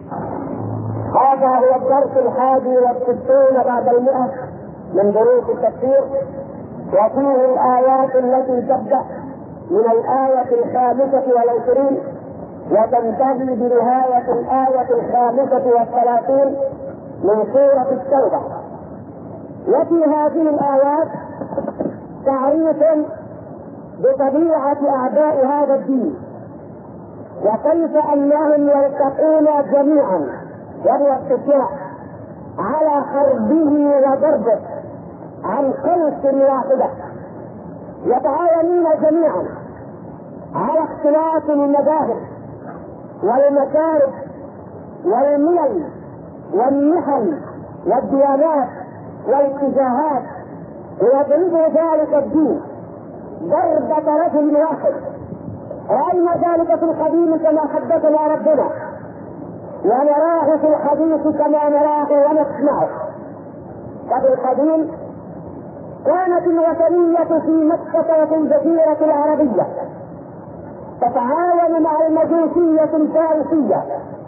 هذا هو الدرس 61 بعد 100 من دروس التفسير، وفيه الآيات التي تبدأ من الآية 25 وتنتهي بنهاية الآية 35 من سورة التوبة. وفي هذه الآيات تعريف بطبيعة أعداء هذا الدين، وكيف أنهم يلتقون جميعا وهو اتفاق على حربه وضربه عن قوس واحدة، يتعاونون جميعا على اختلاف المذاهب والمكارم والملل والمحن والديانات والاتجاهات، ويضرب ذلك الدين ضربة رجل واحد. رأينا ذلك في القديم كما حدثنا ربنا، ونراه في الحديث كما نراه ونسمعه. ففي القديم كانت الوثنية في مكة وفي الجزيرة العربية تتعاون مع المجوسية الفارسية،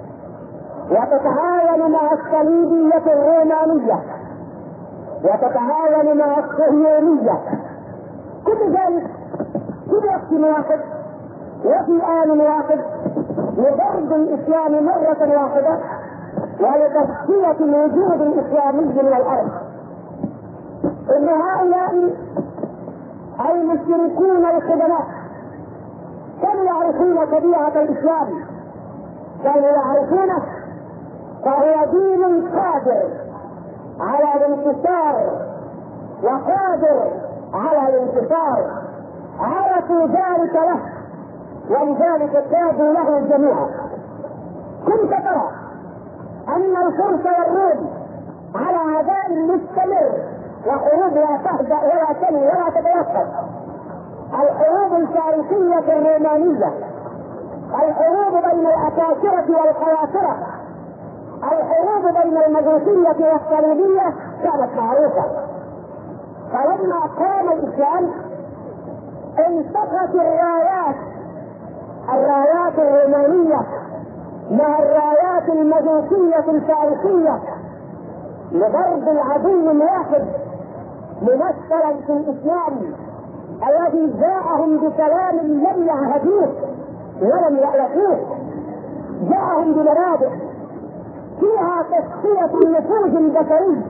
وتتعاون مع الصليبية الرومانية، وتتعاون مع الصهيونية، كل ذلك في وقت واحد وفي آن واحد لضرب الإسلام مرة واحدة ولتصفية الوجود الإسلامي من الأرض. إن هؤلاء المشركون الخدماء كانوا يعرفون طبيعة الإسلام، كانوا يعرفونه، فهو دين قادر على الانتصار وقادر على الانتصار، عرفوا ذلك له، ولذلك كادوا له جميعا. كنت ترى أن الفرس والروم على عداء مستمر، وحروب لا تهدأ ولا تني ولا تتوقف. الحروب الفارسية الرومانية، الحروب بين الأكاسرة والقياصرة، الحروب بين المجوسية والصليبية كانت معروفة. فلما قام الإسلام انتقت الرايات الرومانية مع الرايات المجوسية الفارسية لضرب العدو الواحد ممثلا في الإسلام الذي جاءهم بكلام لم يعهدوه ولم يألفوه، جاءهم بمبادئ فيها تصفية النفوذ البشري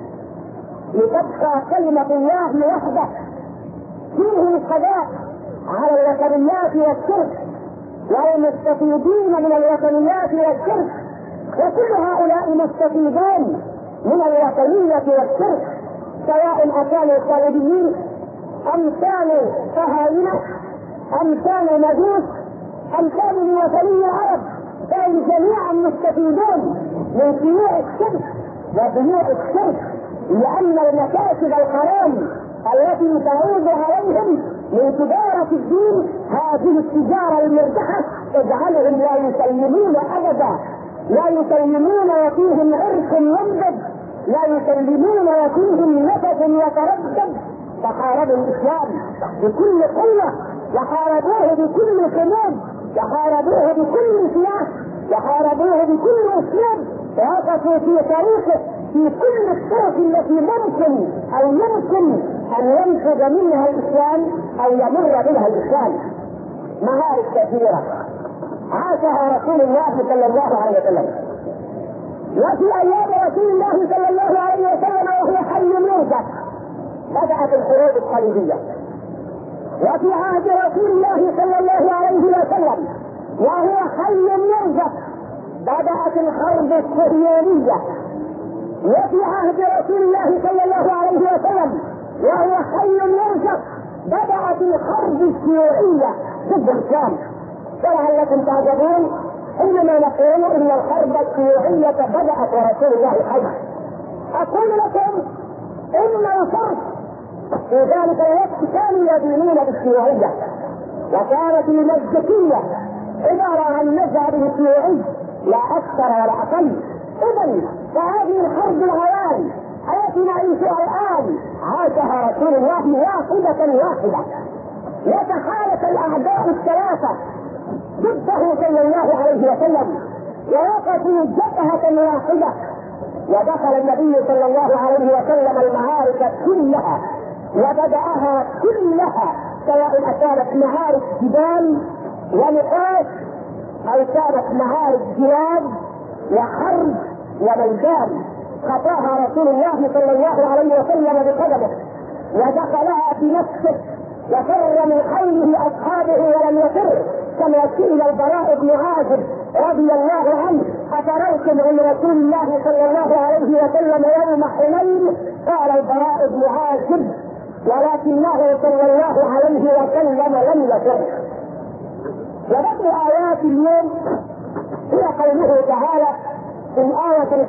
لتبقى كلمة الله وحده، فيه القضاء على الوثنيات والشرك والمستفيدين من الوثنيات والشرك، وكل هؤلاء مستفيدون من الوثنية والشرك، سواء أكانوا صليبيين أم كانوا صهاينة أم كانوا مجوس أم كانوا من وثني العرب، فهم جميعا مستفيدون من شيوع الشرك وبيوع الشرك، لأن المكاسب الحرام التي تعود عليهم من تجارة الدين، هذه التجارة المربحة تجعلهم لا يسلمون أبدا، لا يسلمون وفيهم عرق ينبض، لا يسلمون وفيهم نفس يتردد. فحاربوا الإسلام بكل قوة، وحاربوه بكل صمود، وحاربوه بكل سلاح، وحاربوه بكل أسلوب، ووقفوا في طريقه في كل الطرق التي ممكن أن ينفذ منها الإسلام أو يمر بها الإسلام. معارك كثيرة عاشها رسول الله صلى الله عليه وسلم، وفي أيام رسول الله صلى الله عليه وسلم وهو حي يرزق بدأت الحروب الصليبية، وفي عهد رسول الله صلى الله عليه وسلم وهو حي يرزق بدأت الحرب الصهيونية، وفي عهد رسول الله صلى الله عليه وسلم وهو حي يرزق بدأت الحرب الشيوعية ضد الإسلام. فلعلكم تعجبون حينما نقول إن الحرب الشيوعية بدأت ورسول الله حي. أقول لكم إن الفرس في ذلك الوقت كانوا يدينون بالشيوعية، وكانت المزدكية عبارة عن مذهب الشيوعي لا أكثر ولا أقل. إذن فهذه الحرب الهوان التي نعيشها الآن عاشها رسول الله واحدة، يتحالف الأعداء الثلاثة ضده صلى الله عليه وسلم، ووقفوا جبهة واحدة. ودخل النبي صلى الله عليه وسلم المعارك كلها وبدأها كلها، سواء كانت معارك جبال ونقاش أو كانت معارك جلاد وحرب وميدان، خطاها رسول الله صلى الله عليه وسلم بقدمه ودخلها بنفسه وفر من حوله أصحابه ولم يفر، كما سئل البراء بن عازب رضي الله عنه: أفررتم عن رسول الله صلى الله عليه وسلم يوم حنين؟ قال البراء بن عازب: ولكنه صلى الله عليه وسلم لم يفر. وبعض آيات اليوم هي قوله تعالى في الآية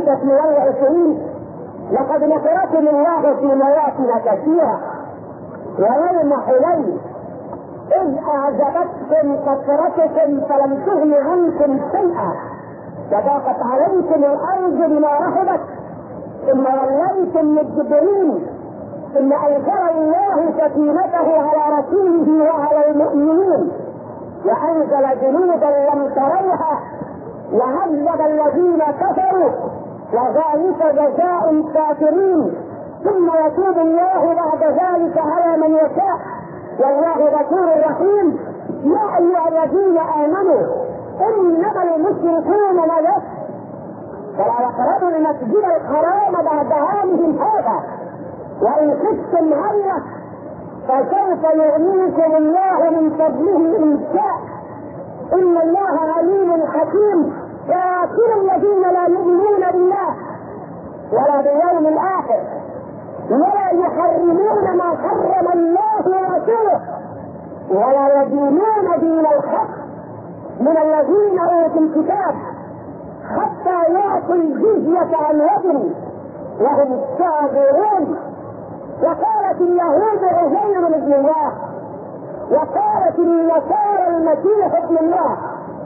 25: لقد نصركم الله في مواطن كثيرة ويوم حنين إذ أعجبتكم كثرتكم فلم تغن عنكم شيئا وضاقت عليكم الأرض بما رحبت ثم وليتم مدبرين ثم أنزل الله سكينته على رسوله وعلى المؤمنين وأنزل جنودا لم تروها وعذب الذين كفروا وذلك جزاء الكافرين ثم يتوب الله بعد ذلك على من يشاء والله غفور رحيم. يا أيها الذين آمنوا إنما المشركون نجس فلا يقربوا المسجد الحرام بعد عامهم هذا وإن خفتم غيره فسوف يغنيكم الله من فضله إن شاء إن الله عليم حكيم. لكن الذين لا يؤمنون بالله ولا باليوم الآخر ولا يحرمون ما حرم الله ورسوله ولا يدينون دين الحق من الذين أوتوا الكتاب حتى يعطوا الجزية عن يد وهم صاغرون. وقالت اليهود عزير ابن الله وقالت النصارى المسيح ابن الله،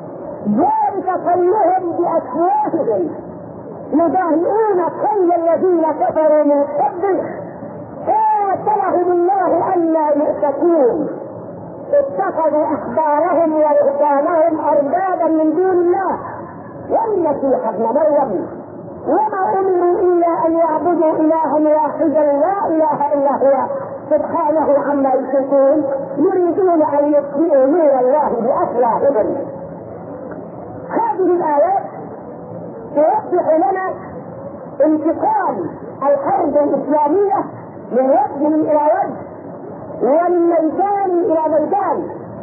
ذلك قولهم بأفواههم يضاهئون قول الذين كفروا من قبل قاتلهم الله ألا يؤفكون اتخذوا أحبارهم ورهبانهم أربابا من دون الله والمسيح ابن مريم وما أمروا إلا أن يعبدوا إلها واحدا لا إله إلا هو سبحانه عما يشركون يريدون أن يطفئوا نور الله بأفواههم. هذه الآيات توضح لنا انتقال الحرب الإسلامية من وجه إلى وجه ومن ميدان إلى ميدان.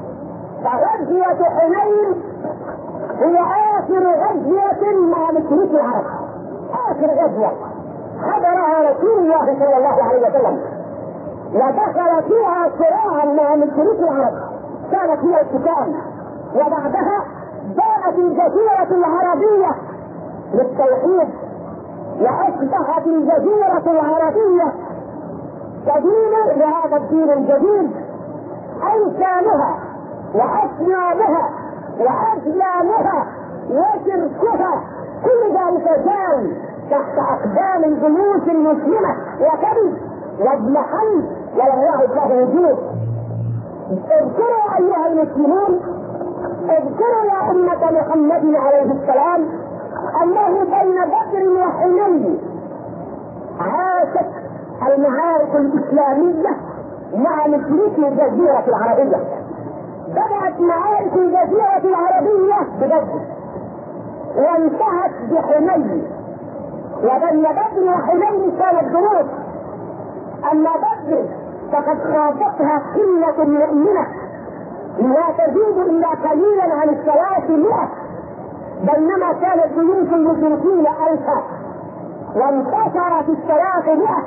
فغزوة حنين هي آخر غزوة مع مشرك العرب، آخر غزوة حضرها رسول الله صلى الله عليه وسلم ودخل فيها صراعا مع مشرك العرب كانت هي القتال. وبعدها جاءت الجزيرة العربية للتوحيد وأصبحت الجزيرة العربية تدين لهذا الدين الجديد. أنسانها وأصنامها وأسلامها وشركها كل ذلك جاء تحت أقدام الجيوش المسلمة وكذب واضمحل ولم يعد له وجود. اذكروا أيها المسلمون، اذكروا يا أمة محمد عليه السلام أنه بين بدر وحنين عاشت المعارك الإسلامية مع مشركي الجزيرة العربية. بدأت معارك الجزيرة العربية ببدر وانتهت بحنين، وبين بدر وحنين كانت دروس. أما بدر فقد خاضتها قلة مؤمنة لا تزيد إلا قليلا عن 300، بينما كانت جيوش المشركين 1000 وانتصرت 300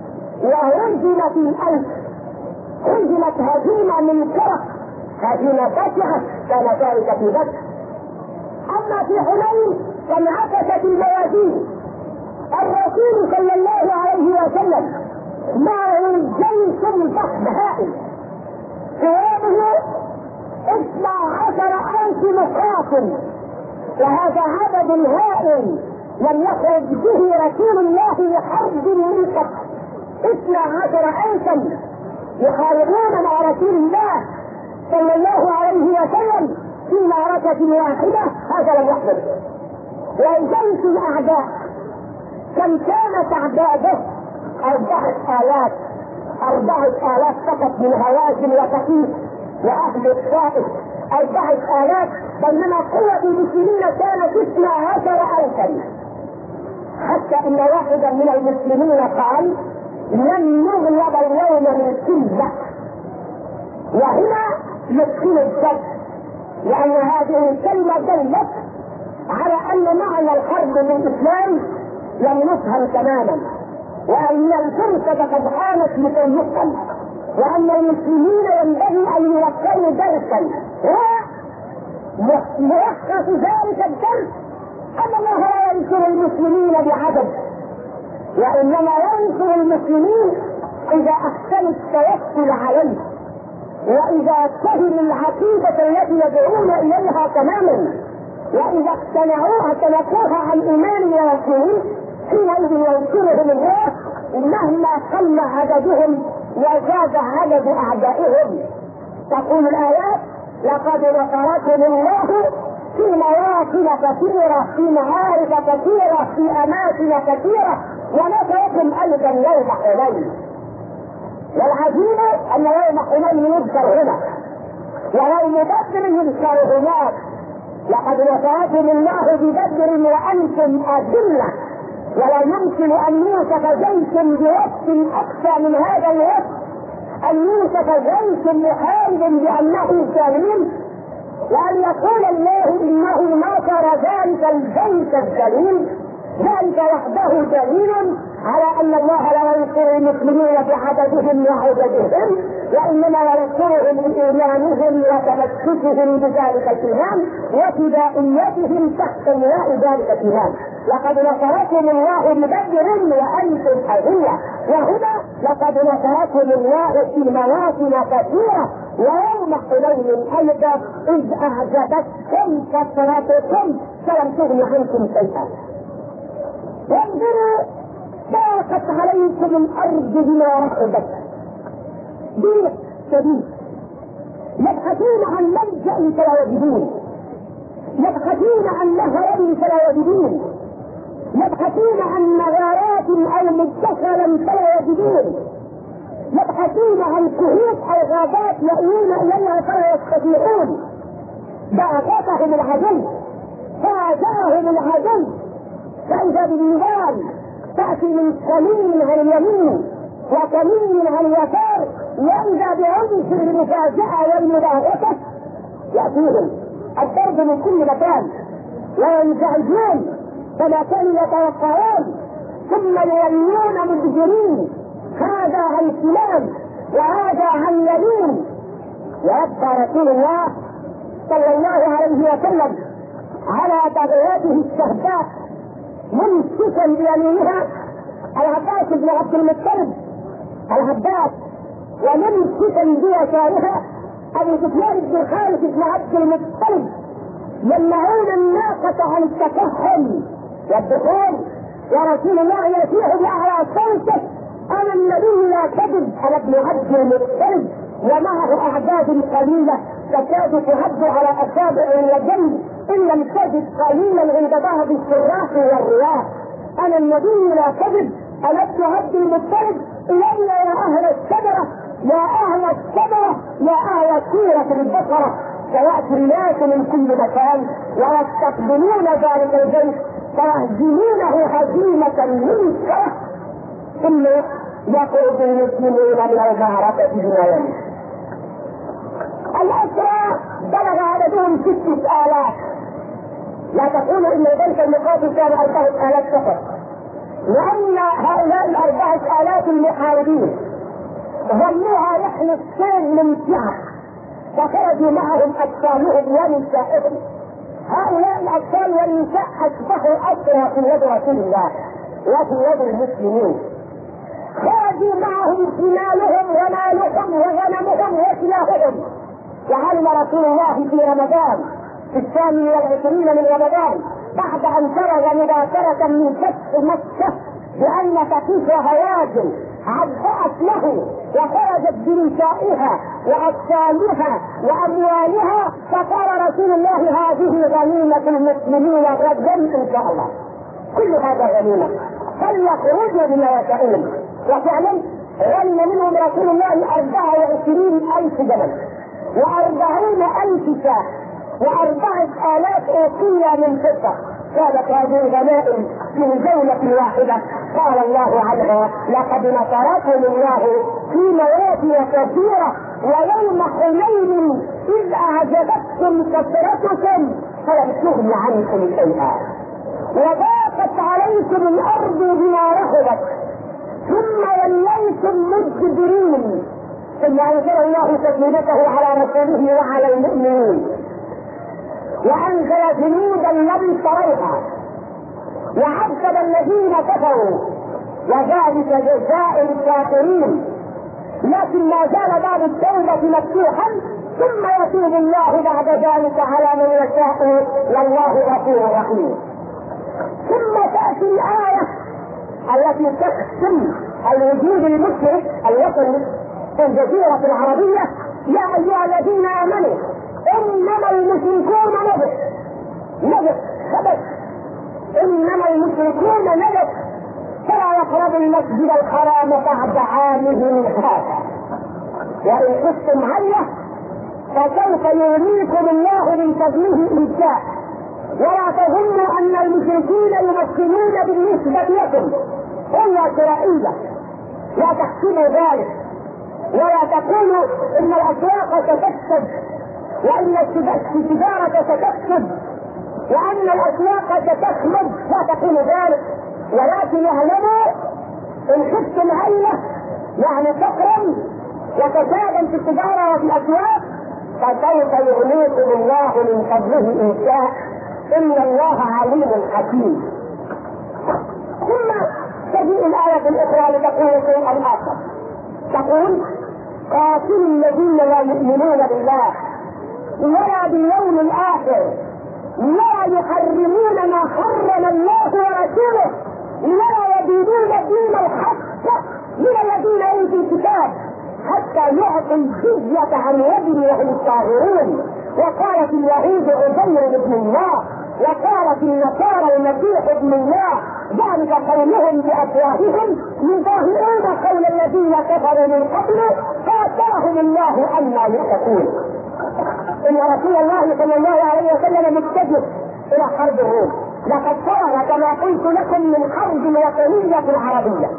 وهزمت 1000. هزمت هزيمة من فرق، هزيمة بشعة كان ذلك في بدر. أما في حنين فانعكست الموازين. الرسول صلى الله عليه وسلم معه جيش ضخم هائل قوامه 12,000 مقاتل، وهذا عدد هائل لم يخرج به رسول الله لحرب من قبل. 12,000 يحاربون مع رسول الله صلى الله عليه وسلم في معركة واحدة. هذا لم يحدث. وجيش الاعداء كم كانت اعداده؟ 4,000 فقط من هوازن وكتيب واهل الطائف، 4,000، بينما قوة المسلمين كانت 12,000. حتى ان واحدا من المسلمين قال لن نغلب اليوم من قلة. وهنا يدخل الشك، لان هذه الكلمة دلت على ان معنى الحرب بالاسلام لم يفهم تماما، وان الفرصة قد حانت لكي يفهم، وان المسلمين ينبغي ان يوكلوا درسا. وملخص ذلك الدرس ان الله لا ينصر المسلمين بعدد، وانما ينصر المسلمين اذا احسنوا التوكل عليه، واذا فهموا العقيدة التي يدعون اليها تماما، واذا اقتنعوها تلقوها عن ايمان ويقين، حينئذ ينصرهم الله مهما قل عددهم وزاد عدد اعدائهم. تقول الايات: لقد نصركم الله في مواطن كثيرة، في معارك كثيرة، في اماكن كثيرة، ونصركم ايضا يوم حنين. والعجيب ان يوم حنين يذكر هنا، ويوم بدر يذكر هناك. لقد نصركم الله ببدر وانتم اذلة، ولا يمكن ان يوصف جيش بوصف اكثر من هذا الوصف، ان يوصف جيش محارب بانه سليم، وان يقول الله انه نصر ذلك الجيش السليم. ذلك وحده دليل على ان الله لا ينصر المسلمين بعددهم وعددهم، وانما ينصرهم بايمانهم وتمسكهم بذلك الايمان وفدائيتهم تحت لواء ذلك الايمان. لقد نصركم الله ببدر وانتم اذلة، وهنا لقد نصركم الله في مواطن كثيرة ويوم حنين ايضا اذ اعجبتكم كثرتكم فلم تغن عنكم شيئا. وانظروا ضاقت عليكم الارض بما رحبت، ضيق شديد، يبحثون عن ملجأ فلا يجدون، يبحثون عن نهر فلا يجدون، يبحثون عن مغارات او مدخلا فلا يجدون، يبحثون عن كهوف او غابات يأوون اليها فلا يستطيعون. ضاقتهم العدو، فاجاهم العدو، فإذا بالنظام تأتي من قليل عن اليمين وقليل عن اليسار، وإذا بعنف المفاجأة والمضاغطة يأتيهم الضرب من كل مكان وينزعجون كما كانوا يتوقعون، ثم يولون مدبرين، هذا عن فلان وهذا عن يمين. ويبقى رسول الله صلى الله عليه وسلم على بغياته الشهداء ممسكا بيمينها العباس بن عبد المطلب العباس، وممسكا بيسارها ابو سفيان بن خالد بن عبد المطلب، يمنعون الناقة عن التكهن والدخول، ورسول الله يسيح باعلى صوته: انا النبي لا كذب، انا ابن عبد المطلب. ومعه اعداد قليله تكاد تعد على اصابع اليدين ان لم تجد قليلا عند بعض الشراح والرواه. انا النبي لا كذب، انا ابن عبد المطلب. الي يا اهل الشجره، يا اهل الشجره، يا اهل سوره البقره. سياتي الناس من كل مكان ويستقبلون ذلك الجيش فيهزمونه هزيمه منكره، ثم يقود المسلمين من المعركه بجنايهم. الأسرى بلغ عددهم 6,000. لا تقولوا ان ذلك المقاتل كان 4,000 فقط، لان هؤلاء 4,000 المحاربين ظنوها يحمي السيل ممتعة، فخرجوا معهم اطفالهم ونسائهم. هؤلاء الاطفال والنساء اصبحوا اسرى في يد رسول الله وفي يد المسلمين. خرجوا معهم ثمالهم ومالهم وغنمهم وسلاحهم. وعلم رسول الله في رمضان في 22 من رمضان بعد ان فرغ مباشرة من فتح مكة بان تقيس هواجم عبأت له وخرجت بنسائها وأطفالها وأموالها، فقال رسول الله هذه غنيمة المسلمين غدا إن شاء الله. كل هذا غنيمة، فليخرجوا بما يشاءون. وفعلا غنم منهم رسول الله 24,000 جمل و40,000 شاة و4,000 أوقية من فضة. كانت هذه الغنائم من جولة واحدة. قال الله عنها: لقد نصركم الله في مواطن كثيرة ويوم حنين إذ أعجبتكم كثرتكم فلم تغن عنكم شيئا وضاقت عليكم الأرض بما رحبت ثم وليتم مدبرين ثم أنزل الله سكينته على رسوله وعلى المؤمنين وأنزل جنودا لم تروها وعذب الذين كفروا وذلك جزاء الكافرين. لكن ما زال باب التوبة مفتوحا ثم يتوب الله بعد ذلك على من يشاء والله غفور رحيم. ثم تأتي الآية التي تختم الوجود المشرك الوطني في الجزيرة العربية: يا أيها الذين آمنوا إنما المشركون نجس خبث، إنما المشركون نجس فلا يقربوا المسجد الحرام بعد عامهم هذا وإن خفتم عنه فسوف يغنيكم الله من فضله إن شاء. ولا تظنوا أن المشركين يمثلون بالنسبة لكم قوة شرعية، لا تحسبوا ذلك ولا تقولوا إن الأسواق ستفسد وأن التجارة ستفسد وأن الأسواق ستخمد، لا تقولوا ذلك، ولكن اعلموا إن خفتم عينه يعني فقرا وفسادا في التجارة وفي الأسواق فسوف يغنيكم الله من فضله إن شاء إن الله عليم حكيم. ثم تجيء الآية الأخرى لتقول شيئا آخر، تقول: قاتلوا الذين لا يؤمنون بالله ولا باليوم الآخر لا يحرمون ما حرم الله ورسوله لا يدينون دين الحق من الذين أوتوا الكتاب حتى يعطوا الجزية عن يد وهم صاغرون. وقالت اليهود عزير ابن الله وقالت النصارى المسيح ابن الله، ذلك قولهم بأفواههم يظاهرون قول الذين كفروا من قبل قاتلهم الله أنى يؤفكون. إن رسول الله صلى الله عليه وسلم متجه إلى حرب الروم، لقد فرغ كما قلت لكم من حرب الوطنية العربية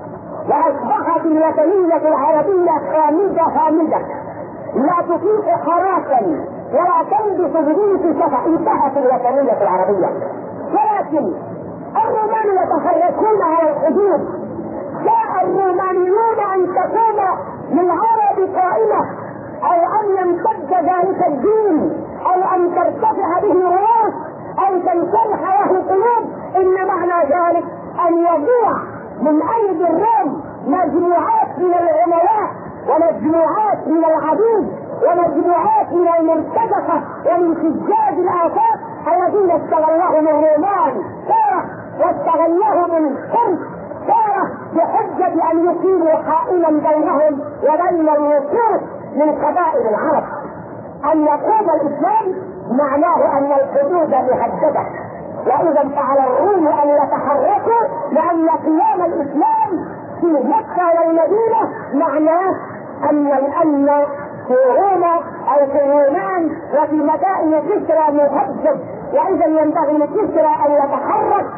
وأصبحت الوطنية العربية هامدة لا تطيق حراكا ولا تنبت بدون شفع. انتهت الوطنية العربية، ولكن الرومان يتحركون على الحدود. جاء الرومانيون أن تقوم للعرب قائمة أو أن يمتد ذلك الدين أو أن ترتفع به الرؤوس أو تنشرح له القلوب، إن معنى ذلك أن يضيع من أيدي الروم مجموعات من العملاء ومجموعات من العبيد ومجموعات من المرتزقة ومن سجاد الآفاق الذين استغلهم الرومان تارة واستغلهم الفرس تارة بحجة أن يقيموا حائلا بينهم وبين الوصول من قبائل العرب. أن يقوم الإسلام معناه أن الحدود مهددة، وإذا فعل الروم أن يتحركوا لأن قيام الإسلام في مكة والمدينة معناه أن الأمن في روما أو في اليونان وفي مدائن كسرى مهدد، وإذا ينبغي لكسرى أن يتحرك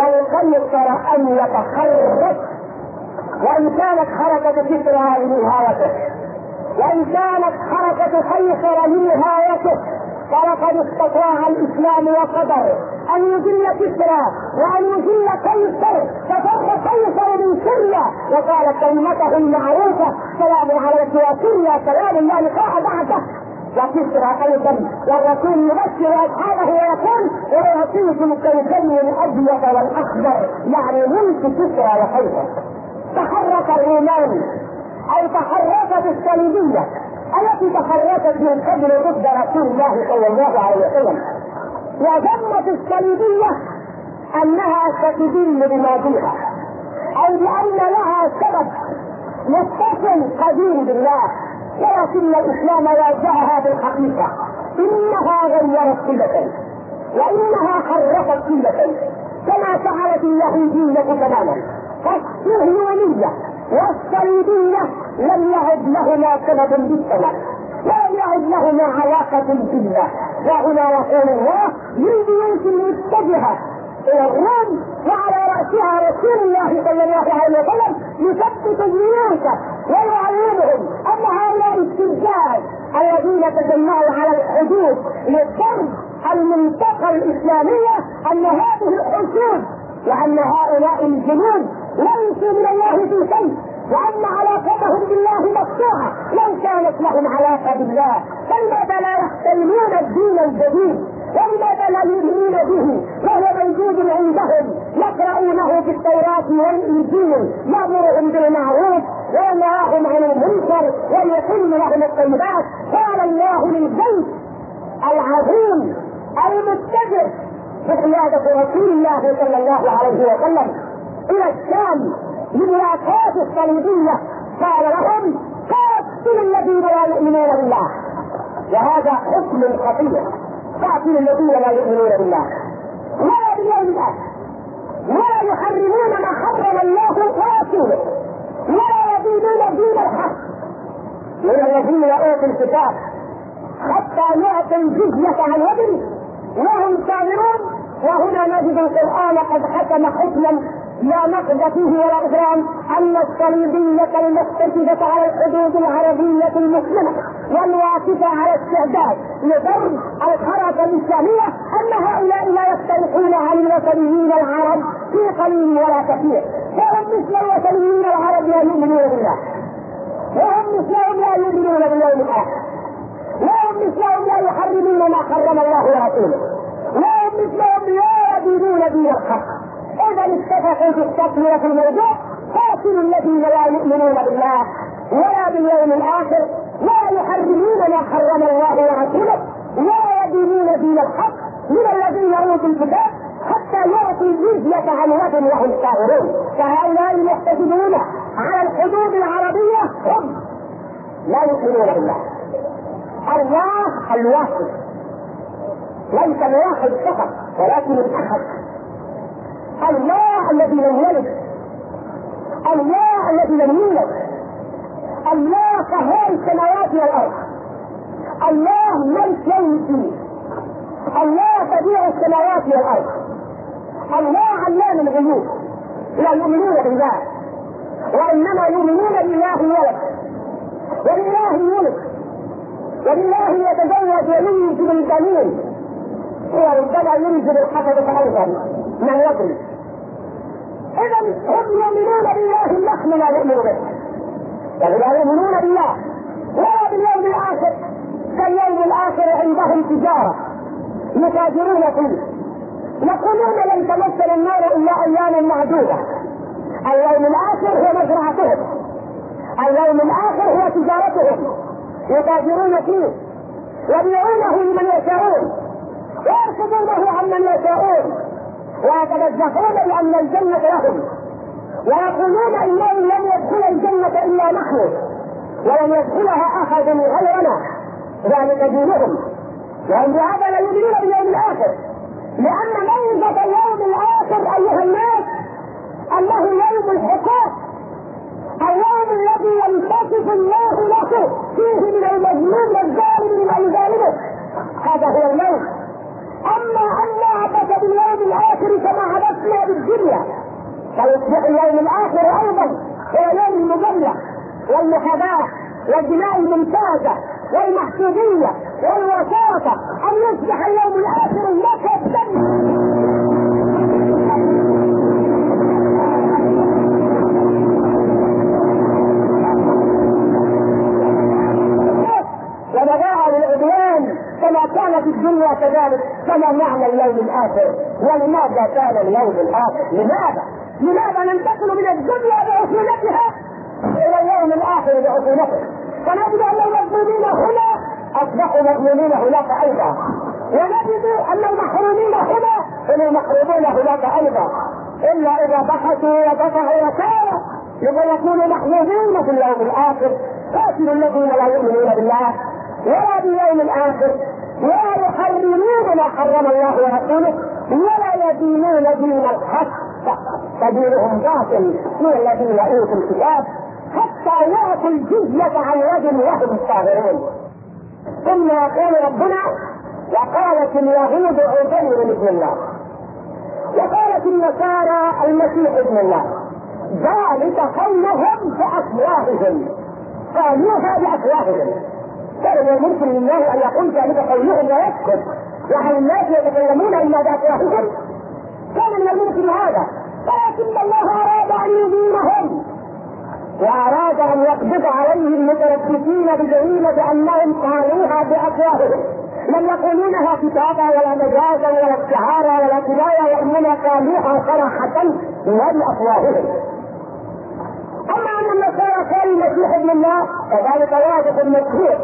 والقيصر أن يتحرك. وإن كانت حركة كسرى لنهايته وإن كانت حركة قيصر لنهايته فلقد استطاع الإسلام وقدر أن يذل كسرى وأن يذل قيصر، ففر قيصر من سوريا وقال كلمته المعروفة: سلام عليك يا سوريا، سلام لا لقاء بعده. وكسرى أيضا والرسول يبشر أصحابه ويقول: ويعطيكم كيفين الأبيض والأخضر، يعني ملك كسرى وقيصر. تحرك الرومان أو تحركت الصليبية التي تحركت من قبل ضد رسول الله صلى الله عليه وسلم، وظنت الصليبية أنها ستدل بماضيها أو بأن لها سبب متصل قديم بالله ولكن الإسلام واجهها بالحقيقة، إنها غيرت كل شيء وإنها حرفت كل شيء كما فعلت اليهودية تماما. فالصهيونية والصليبية لم يعد لهما سبب بالسماء، لا يعد لهما علاقة بالله. وهنا يقول الله للبيوت المتجهة إلى الروم وعلى رأسها رسول الله صلى الله عليه وسلم يثبت البيوت ويعلمهم أن هؤلاء التجار الذين تجمعوا على الحدود للضرب المنطقة الإسلامية أن هذه الحدود وأن هؤلاء الجنود ليسوا من الله في شيء، وأن علاقتهم بالله مقطوعة لو كانت لهم علاقة بالله. فلماذا لا يحترمون الدين الجديد؟ ولماذا لا يؤمنون به وهو موجود عندهم؟ يقرؤونه في التوراة والإنجيل، يأمرهم بالمعروف وينهاهم عن المنكر ويحل لهم الطيبات. قال الله للبيت العظيم المتجه بقيادة رسول الله صلى الله عليه وسلم إلى الشام لملاقاة الصليبية، قال لهم قاتلوا الذين لا يؤمنون بالله. وهذا حكم خطير، قاتلوا الذين لا يؤمنون بالله ولا باليوم الآخر، ولا يحرمون ما حرم الله ورسوله، ولا يدينون دين الحق من الذين اوتوا الكتاب حتى يعطوا الجزية عن يد وهم صاغرون. وهنا نجد القرآن قد حكم حكما لا نقض فيه ولا إجرام، أن الصليبية المحتجزة على الحدود العربية المسلمة والواقفة على استعداد لضرب الحركة الإسلامية أن هؤلاء لا يختلفون عن الوثنيين العرب في قليل ولا كثير، وهم مثل الوثنيين العرب لا يؤمنون بالله، وهم مثلهم لا يؤمنون باليوم الآخر، وهم مثلهم لا يحرمون ما حرم الله ورسوله، وهم مثلهم لا يدينون دين الحق. إذا اتفقوا في التسوية في الموضوع قاتلوا الذين لا يؤمنون بالله ولا باليوم الآخر ولا يحرمون ما حرم الله ورسوله ولا يدينون دين الحق من الذين أوتوا الكتاب حتى يعطوا الجزية عن يد وهم صاغرون. فهؤلاء المحتجزون على الحدود العربية هم لا يؤمنون بالله. الله الواحد، ليس الواحد فقط ولكن الأحد، الله الذي لم يلد، الله الذي لم يولد، الله قهار السماوات والأرض، الله ملك يوم الدين، الله بديع السماوات والأرض، الله علام الغيوب. لا يؤمنون بالله وإنما يؤمنون بالله ولد، وبالله يولد، وبالله يتزوج وينجب البنين، وربما ينزل الحسد ايضا من يدري. اذا هم يؤمنون بالله نحن لا نؤمن به، يعني لا يؤمنون بالله ولا باليوم الاخر. فاليوم الاخر عندهم تجاره يتاجرون فيه، يقولون لن تمثل النار الا اياما معدوده. اليوم الاخر هو مزرعتهم، اليوم الاخر هو تجارتهم، يتاجرون فيه يبيعونه لمن يشاءون ويرفضونه عمن يشاءون، ويتبجحون بأن الجنة لهم، ويقولون إنهم لن يدخل الجنة إلا نحن ولن يدخلها أحد غيرنا، ذلك دينهم. وهم بهذا لا يؤمنون باليوم الآخر، لأن منزة اليوم الآخر أيها الناس أنه يوم الحقوق، اليوم الذي ينتصف الله له فيه من المظلوم والظالم من الظالمه، هذا هو اليوم. أما أن نعبث باليوم الآخر كما عبثنا بالدنيا، فيصبح اليوم الآخر أيضا هو يوم المجلة والمحاباة والدماء الممتازة والمحسوبية والوساطة، أن يصبح اليوم الآخر مكتبا ونضاع للعدوان كما كان في الدنيا كذلك كما معنى اليوم الآخر. ولماذا كان اليوم الآخر؟ لماذا ننتقل من الدنيا بعصولتها إلى اليوم الآخر بعصولته؟ فنجد أن المظلومين هنا أصبحوا مظلومين هناك أيضا، ونجد أن المحرومين هنا هم المحرومون هناك أيضا، إلا إذا بحثوا ودفعوا وساروا يكونوا محظوظين في اليوم الآخر قاتلوا الذين لا يؤمنون بالله ولا باليوم الآخر ولا يحرمون ما حرم الله ورسوله ولا يدينون دين الحق فدينهم باطل من الذين اوتوا الكتاب حتى يعطوا الجزية عن يد وهم صاغرون. ثم يقول ربنا: وقالت اليهود عزير ابن الله وقالت النصارى المسيح ابن الله ذلك قولهم بأفواههم قالوها بأفواههم. كان ممكن لله ان يقول ذلك قولهم ويسكت وهل الناس يتكلمون الا بافواههم؟ كان من الممكن هذا، ولكن الله اراد ان يدينهم واراد ان يقبض عليهم المتربصين بدليل بانهم قالوها بافواههم، لم يقولونها كتابا ولا مجازا ولا استعاره ولا كنايه، وانما قالوها صراحه بافواههم. اما ان النصارى قالوا المسيح ابن الله فذلك واضح مشهور.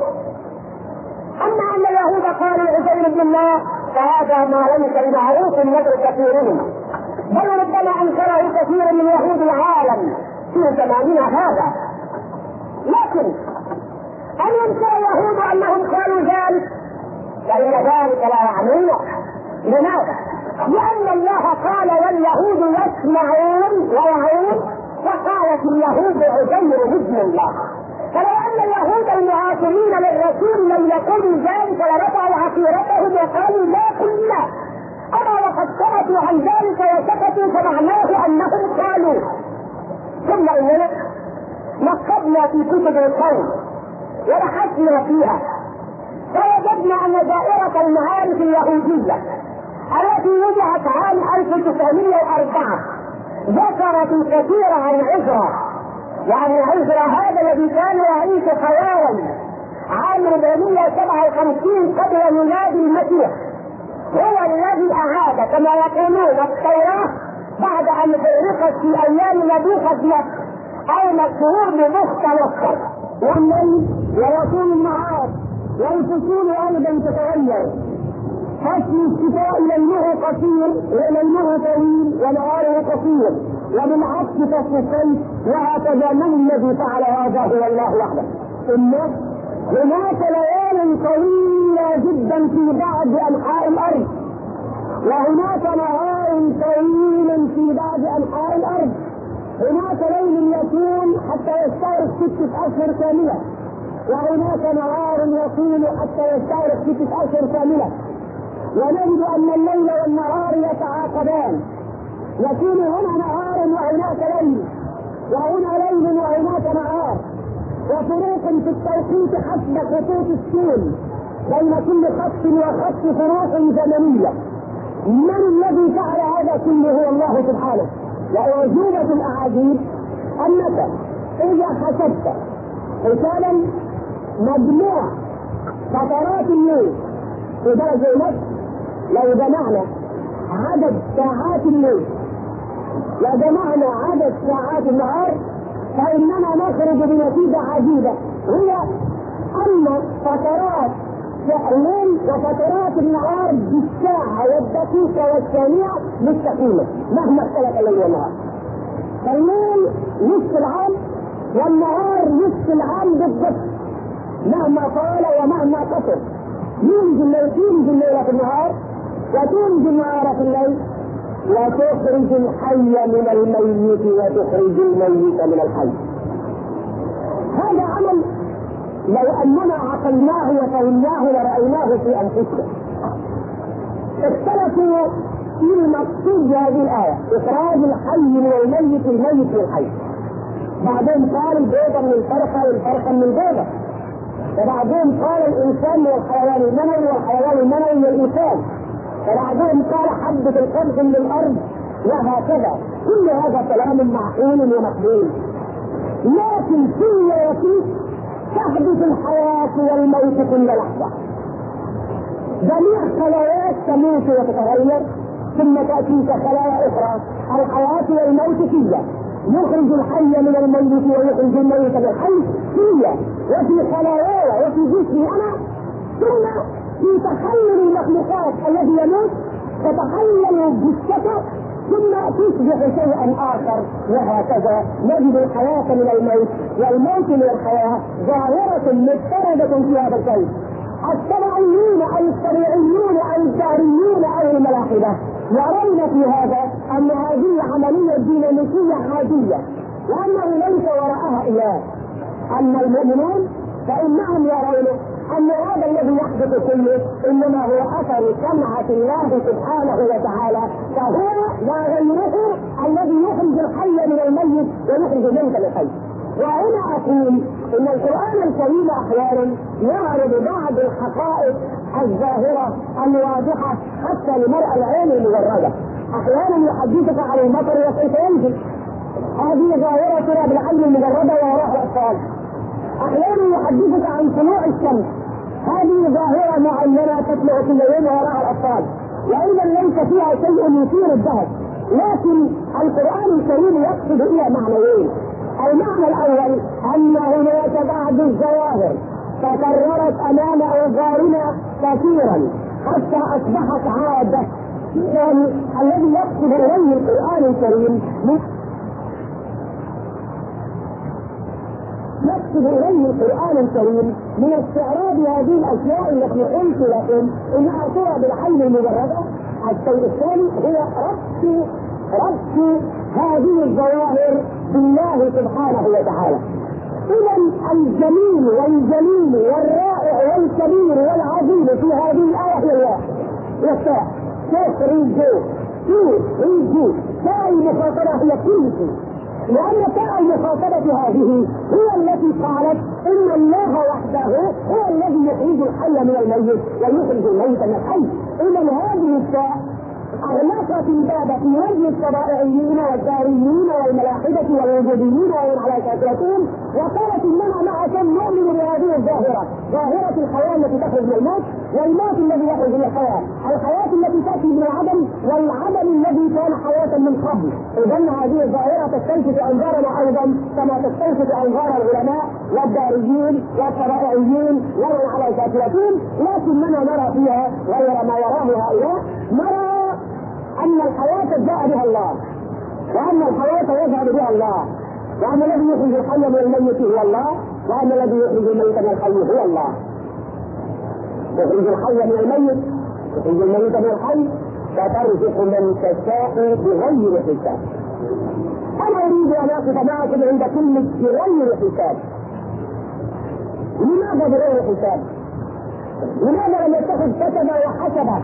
اما ان اليهود قالوا عزير ابن الله فهذا ما ليس بمعروف لدى كثيرهم، بل ربما انكره كثير من يهود العالم في زماننا هذا. لكن ان ينكر اليهود انهم قالوا ذلك فان ذلك لا يعنينا. لماذا؟ لان الله قال واليهود يسمعون ويعون، وقالت اليهود عزير ابن الله. فلو ان اليهود المعاصرين للرسول لم يقولوا ذلك لرفعوا عقيرتهم وقالوا لا قلنا، اما وقد سكتوا عن ذلك وسكتوا فمعناه انهم قالوا. ثم اننا نقبنا في كتب القوم وبحثنا فيها فوجدنا ان دائرة المعارف اليهودية التي وضعت عام 1904 ذكرت الكثير عن عزرا، يعني عزرا هذا الذي كان يعيش حوالي عام 457 قبل ميلاد المسيح، هو الذي اعاد كما يقولون التوراة بعد ان فرقت في ايام نبوخذ او مشهور ببخت نصر، والليل ويكون النهار والفصول ايضا تتغير. فصل الشتاء ليله قصير وليله طويل ونهاره قصير، وبالعكس فصل الصيف، وهكذا من الذي فعل هذا هو الله وحده. ثم هناك ليال طويلة جدا في بعض انحاء الارض، وهناك نهار طويل في بعض انحاء الارض. هناك ليل يطول حتى يستغرق 6 اشهر كاملة، وهناك نهار يطول حتى يستغرق 6 اشهر كاملة. ونجد ان الليل والنهار يتعاقبان، يكون هنا نهار وهناك ليل، وهنا ليل وهناك نهار، وفروق في التوقيت حسب خطوط السين بين كل خط وخط فروق زمنية. من الذي فعل هذا كله؟ هو الله سبحانه. وأعجوبة الأعاجيب أنك إذا حسبت حسابا مجموع فترات الليل في درجة النفس، لو جمعنا عدد ساعات الليل وجمعنا عدد ساعات النهار فإننا نخرج بنتيجة عجيبة، هي أن فترات الليل وفترات النهار بالساعة والدقيقة والثانية مستقيمة مهما اختلف الليل والنهار. فالليل نصف العام والنهار نصف العام بالضبط مهما طال ومهما قصر. يولج الليل في النهار وتولج النهار في الليل، وتخرج الحي من الميت وتخرج الميت من الحي. هذا عمل لو اننا عقلناه وفهمناه ورأيناه في انفسنا. اختلفوا في المقصود بهذه الآية، اخراج الحي من الميت والميت من الحي. بعضهم قال البيضة من الفرخة والفرخة من البيضة، وبعضهم قال الانسان من الحيوان المنوي والحيوان المنوي من الانسان، وبعضهم قال حبة القمح من الارض، وهكذا. كل هذا كلام معقول ومقبول، لكن كل وقت تحدث الحياة والموت كل لحظة. جميع خلاياك تموت وتتغير ثم تأتيك خلايا أخرى. الحياة والموت فيها، يخرج الحي من الميت ويخرج الميت من الحي فيها، وفي خلاياي وفي جسمي أنا، ثم في تخيل المخلوقات الذي يموت تتخيل جثته ثم ثم تصبح شيئا آخر، وهكذا نجد الحياة من الموت والموت من الحياة ظاهرة مضطردة في هذا الكون. الطبيعيون أو الطبيعيون أو الداريون أو الملاحدة يرون في هذا أن هذه عملية ديناميكية عادية، وأنه ليس وراءها إله. أما المؤمنون فإنهم يرون أن هذا الذي يحدث كله إنما هو أثر صنعة الله سبحانه وتعالى، فهو لا غيره الذي يخرج الحي من الميت ويخرج الميت من الحي. وهنا أقول إن القرآن الكريم أحيانا يعرض بعض الحقائق الظاهرة الواضحة حتى لمرأة العين المجردة. أحيانا يحدثك عن المطر وكيف ينزل، هذه ظاهرة ترى بالعين المجردة ووراء الأطفال. أحيانا يحدثك عن طلوع الشمس، هذه ظاهرة معينة تطلع كل يوم وراء الأطفال، وأيضا ليس فيها شيء يثير الذهب. لكن القرآن الكريم يقصد إلى معنيين. المعنى الأول أن هناك بعض الظواهر تكررت أمام أنظارنا كثيرا حتى أصبحت عادة. يعني الذي يقصد إليه القرآن الكريم من استعراض هذه الأشياء التي قلت لكم إنها ترى بالعين المجردة. الشيء الثاني هو ربط هذه الظواهر بالله سبحانه وتعالى. إذا الجميل والجليل والرائع والكبير والعظيم في هذه الآية هي الله والساعة. تاء المخاطبة هي كل شيء، لأن تاء المخاطبة هذه هي التي قالت إن الله وحده هو الذي يخرج الحي من الميت ويخرج الميت من الحي. إذا هذه التاء أغلقت الباب في وجه الطبائعيين والداريين والملاحدة والوجوديين ومن على شاكلتهم، وقالت إننا معكم نؤمن بهذه الظاهرة، ظاهرة الحياة التي تخرج من الموت والموت الذي يخرج من الحياة، الحياة التي تأتي من العدم والعدم الذي كان حياة من قبل. إذن هذه الظاهرة تستلفت أنظارنا أيضا كما تستلفت أنظار العلماء والداريين والطبائعيين ومن على شاكلتهم، لكننا نرى فيها غير ما يراه هؤلاء. نرى أن الحياة جاء بها الله، وأن الحياة يذهب بها الله، وأن الذي يخرج الحي من الميت هو الله، وأن الذي يخرج الميت من الحي هو الله. يخرج الحي من الميت، يخرج الميت من الحي، فترزق من تشاء بغير حساب. أنا أريد أن أقف معكم عند كلمة بغير حساب. لماذا بغير حساب؟ لماذا لم يتخذ كتب وحسبه؟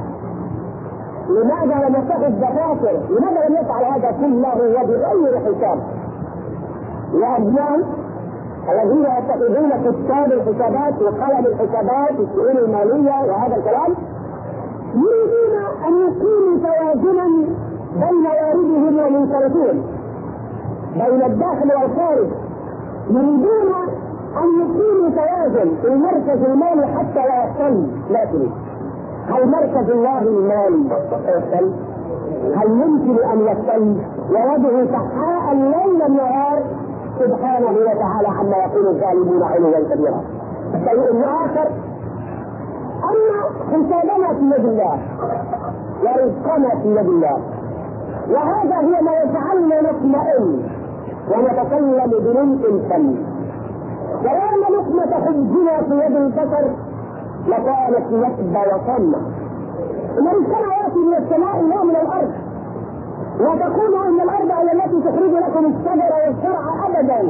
لماذا لم يتخذ دفاتر؟ لماذا لم يفعل هذا كله وبغير حساب؟ الأبناء الذين يتخذون كتاب الحسابات وقلم الحسابات والشؤون المالية وهذا الكلام يريدون أن يقيموا توازنا بين واردهم ومنصرفهم، بين الداخل والخارج. يريدون أن يقيموا توازن في المركز المالي حتى لا يختل. لكن هل مركز الله المالي يختل؟ هل يمكن أن يختل ويده سحاء ليلا نهار سبحانه وتعالى عما يقول الظالمون علوا كبيرا؟ الشيء آخر أن حسابنا في يد الله ورزقنا في يد الله، وهذا هو ما يجعلنا نطمئن ونتكلم بملء الفم. ولأن لقمة خبزنا في يد البشر لكانت يكبى وصمة. من كان يأتي من السماء لا من الأرض، وتقول إن الأرض هي التي تخرج لكم الشجر والزرع. أبدا،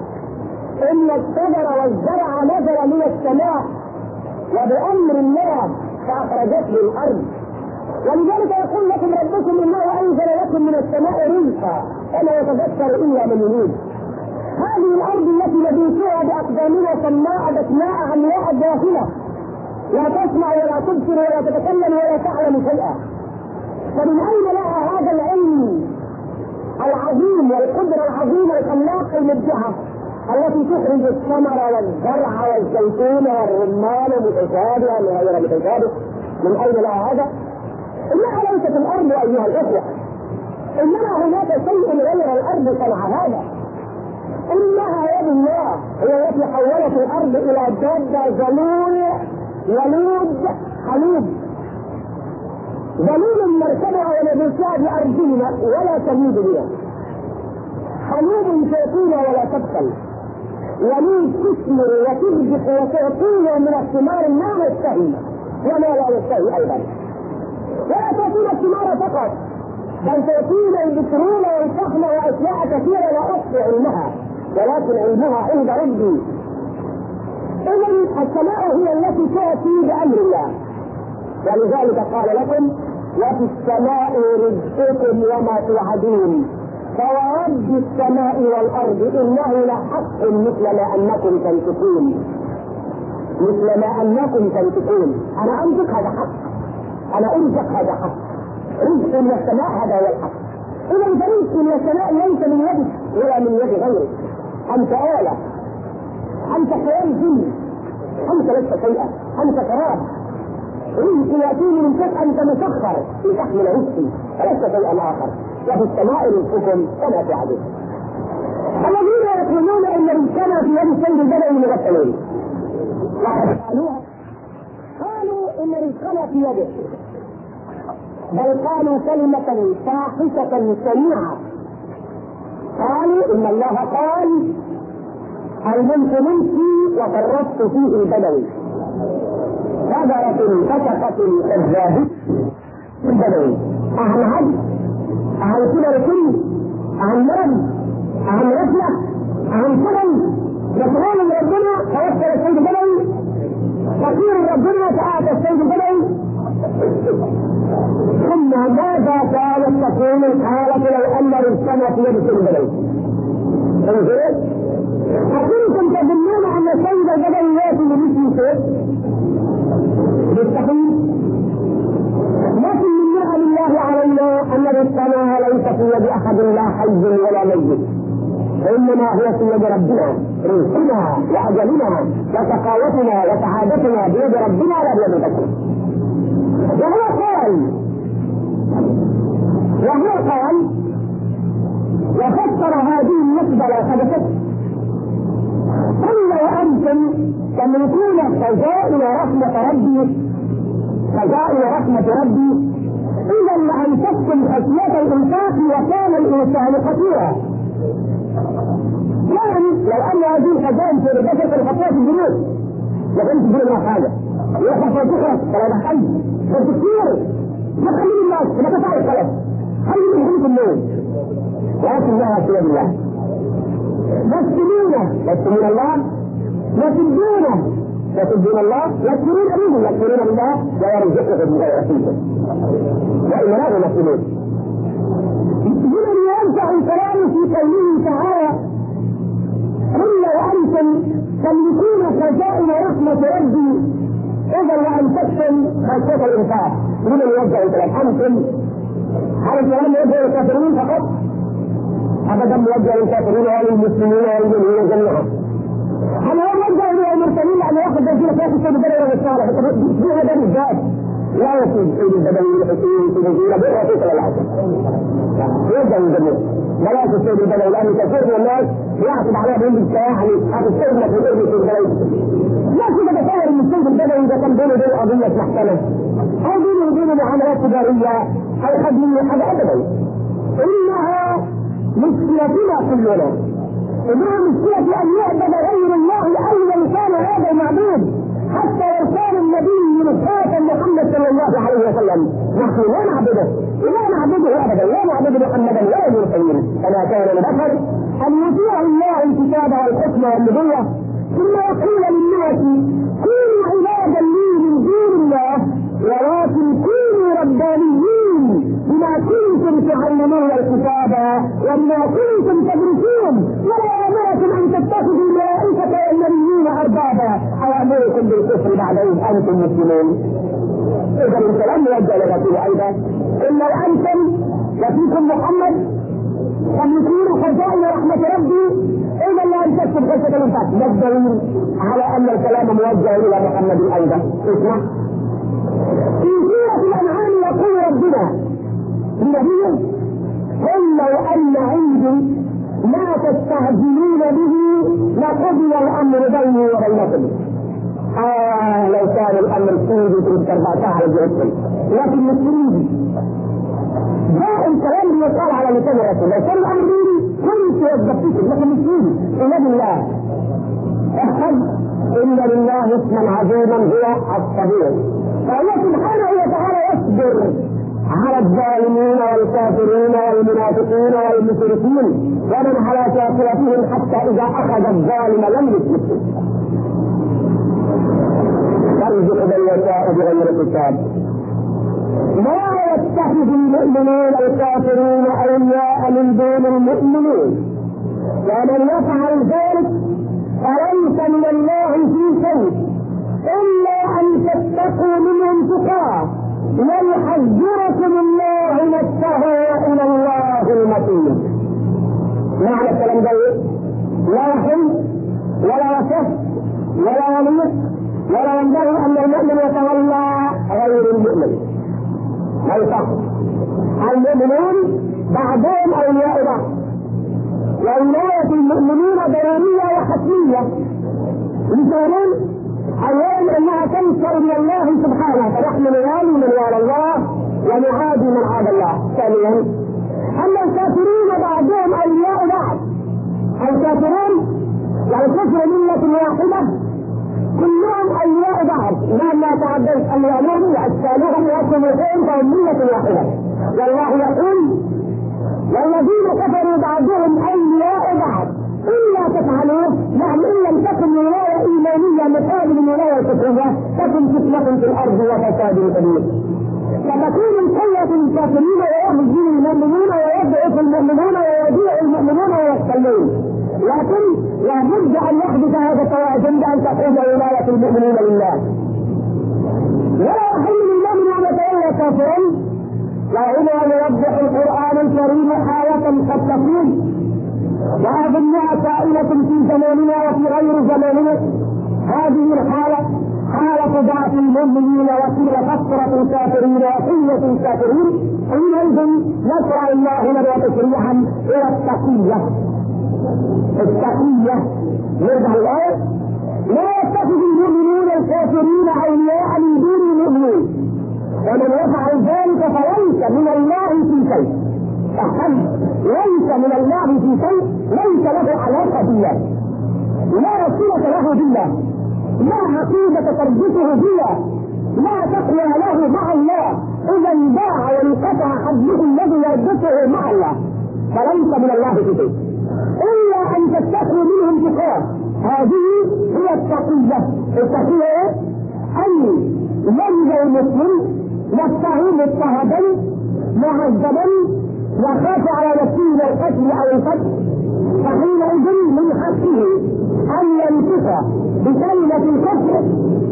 إن الشجر والزرع نزل من السماء وبأمر الله فأخرجته الأرض. ولذلك يقول لكم ربكم إنه أنزل لكم من السماء رزقا ولا يتذكر إلا من يريد. هذه الأرض التي نبيتها بأقدامنا سماء بسماء عملاء داخلة، لا تسمع ولا تبصر ولا تتكلم ولا تعلم شيئا. فمن أين لها هذا العلم العظيم والقدرة العظيمة الخلاقة المبدعة التي تخرج الثمر والزرع والزيتون والرمان متشابها وغير متشابه؟ من أين لها هذا؟ إنها ليست الأرض أيها الأخوة، إنما هناك شيء غير الأرض صنع هذا. إنها يد الله هي التي حولت الأرض إلى جادة ذلول ولود حليب. ذليل نركبها ونبثها بأرجلنا ولا تميد بنا، حلوب تأتينا ولا تبخل، وليد تثمر وتربح وتعطينا من الثمار ما نشتهي وما لا نشتهي أيضا. ولا تأتينا الثمار فقط، بل تأتينا البترول والفحم وأشياء كثيرة لا أحصي علمها، ولكن علمها عند ربي. إذن السماء هي التي تأتي بأمر الله، ولذلك قال لكم وفي السماء رزقكم وما توعدون فورب السماء والأرض إنه لحق مثل ما أنكم تنطقون. مثل ما أنكم تنطقون، أنا أنطق هذا حق، أنا أرزق هذا حق، رزق من السماء هذا هو الحق. إذا فرزق من السماء ليس من يدك ولا من يد غيرك، أنت آلة، أنت كيان جن، أنت لست شيئا، أنت تراب. رزق يأتيني من شيء أنت مسخر لتحمل رزقي فلست شيئا آخر. وفي السماء رزقكم وما توعدون. الذين يقولون ان رزقنا في يد السيد البدوي مغفلين، قالوا ان رزقنا في يده، بل قالوا كلمة فاحشة سميعة. قالوا ان الله قال الملك ملكي وفرطت فيه البدوي، غدرة فتقة كذابة البدوي، عن عدل، عن كبر كل، عن مرض، عن رفلة، عن شغل، مسؤول من ربنا توكل السيد البدوي، فقير ربنا تعاطى السيد البدوي. ثم ماذا كانت تكون الحالة لو ان رزقنا في يد السيد البدوي؟ أكنتم تظنون ان السيد البدوي ياتي بمثل شيء؟ بالتحقيق لكن من نعم الله علينا ان رزقنا ليس في يد احد لا حي ولا ميت، وانما هو في يد ربنا. رزقنا واجلنا وسخاوتنا وسعادتنا بيد ربنا لا بيد بشر. وهو قال وفسر هذه النسبة لا حدثت قل وانتم تملكون خزائن رحمة ربي، خزائن رحمة ربي، إذا لأنفقتم خشية الإنفاق وكان الإنسان خطيرا. يعني لو أن هذه الخزائن في البشر الخطيرة في الجنود لكن تجري لها حاجة ويخفى تخرج فلا دخل بس كثير ما تخلي الناس ما تفعل الخلف خلي من حديث النوم، لكن لها في يد الله. يسلمون الله يسجدون الله، يكفرون بالله ويرزقهم بغير حساب وإن لا يمثلون. من يرجع الكلام في قوله تعالى قل وأنتم تملكون خزائن رحمة ربي إذا لأنفقتم خشية الإنفاق. من يرجع الكلام أنتم؟ هل الكلام يرجع الكافرين فقط؟ أبدا موجه للكافرين وللمسلمين والمؤمنين جميعا. هل هو موجه للمرسلين لأن يأخذ بنزينة في السيد البدوي والصالح؟ فيه هذا بالذات لا يصيب السيد البدوي والحسين في بنزينة بغير في صلى الله عليه وسلم. يرجع للجميع بلاش السيد البدوي لأن كثير من الناس يعتب عليها بهم بالسياحة هذا السيد لك يقول السيد البدوي. لا كده بتصور ان السيد البدوي إذا كان بينه وبين قضية محكمة أو بينه وبين معاملات تجارية أو خد منه حاجة أبدا، إنها مشكلتنا كلنا، إنها مشكلة أن يعبد غير الله أيا كان هذا المعبود، حتى لو كان النبي مصطفى محمد صلى الله عليه وسلم نحن لا نعبده أبدا، لا نعبد محمدا ولا المرسلين، كما كان لبشر أن يطيع الله الكتاب والحكم والنبوة ثم يقول للناس كونوا عبادا لي من دون الله ولكن كونوا ربانيين بما كنتم تعلمون الكتاب وبما كنتم تدرسون ولا يأمركم أن تتخذوا الملائكة والنبيين أربابا أو يأمركم بالكفر بعد إذ أنتم مسلمون. إذا الكلام يوجه للرسول أيضا إن لو أنتم وفيكم محمد تملكون خزائن رحمة ربي إذا لا أنتم خشية الإنفاق. ما الدليل على أن الكلام موجه إلى محمد أيضا؟ اسمع في سورة الأنعام يقول ربنا لنبيه قل لو أن عندي ما تستعجلون به لقضي الأمر بيني وبينكم. لو كان الأمر سيدي في 14 على جهتكم لكن مسلمين جاء الكلام اللي يقال على لسان الرسول لو كان الامر ديني كنت وظفتكم لكن مسلمين ايمان الله احفظ ان لله اسما عظيما هو الصبور فالله سبحانه وتعالى يصبر على الظالمين والكافرين والمنافقين والمشركين ومن على كافرتهم حتى اذا اخذ الظالم لم يسلكه يرزق من يشاء بغير حساب لا يتخذ المؤمنون الكافرين اولياء من دون المؤمنين ومن يفعل ذلك فليس من الله في شيء الا ان تتقوا منهم تقاه ويحذركم الله نفسه والى الله المصير. معنى الكلام ده لا يحل ولا يصح ولا يليق ولا ينبغي ان المؤمن يتولى غير المؤمن. لا يصح. المؤمنون بعضهم اولياء بعض وولاية المؤمنين ضرورية وحتمية مثلا اولا انها تنصر من الله سبحانه فنحن نوالي من والى الله ونعادي من عاد الله. ثانيا ان الكافرين بعضهم اولياء بعض. الكافرون والكفر ملة واحدة كلهم اولياء بعض مهما تعددت اموالهم واشكالهم واسمائهم فهم ملة واحدة. والله يقول والذين كفروا بعضهم اولياء بعض الا تفعلوه يعني ان لم تكن ولايه ايمانيه مقابل الولايه الكفريه تكن فتنه في الارض وفساد كبير. فتكون القوه للكافرين ويهزم المؤمنون ويضعف المؤمنون ويضيع المؤمنون ويختلون. لكن لابد ان يحدث هذا التوازن بان تكون ولايه المؤمنين لله. ولا يحل للمؤمن ان يتولى كافرا. وهنا يوضح القرآن الكريم حالة قد تكون وأظنها سائلة في زماننا وفي غير زماننا. هذه الحالة حالة ضعف المؤمنين وكل كثرة الكافرين وقلة الكافرين. حينئذ يشرع الله لنا تشريعا إلى التقية. التقية يرضى الله لا يتخذ المؤمنون الكافرين أولياء من دون المؤمنين ومن يفعل ذلك فليس من الله في شيء. ليس من الله في شيء ليس له علاقة بالله لا صلة له بالله لا عقيدة تربطه بالله لا تقوى له مع الله إذا انباع وانقطع حبه الذي يربطه مع الله فليس من الله في شيء إلا أن تتقوا منهم تقاه. هذه هي التقية. التقية أن ينجو المسلم نفسه مضطهدا معذبا يخاف على نفسه القتل او القتل فحينئذ من حقه ان ينفق بكلمه الكفر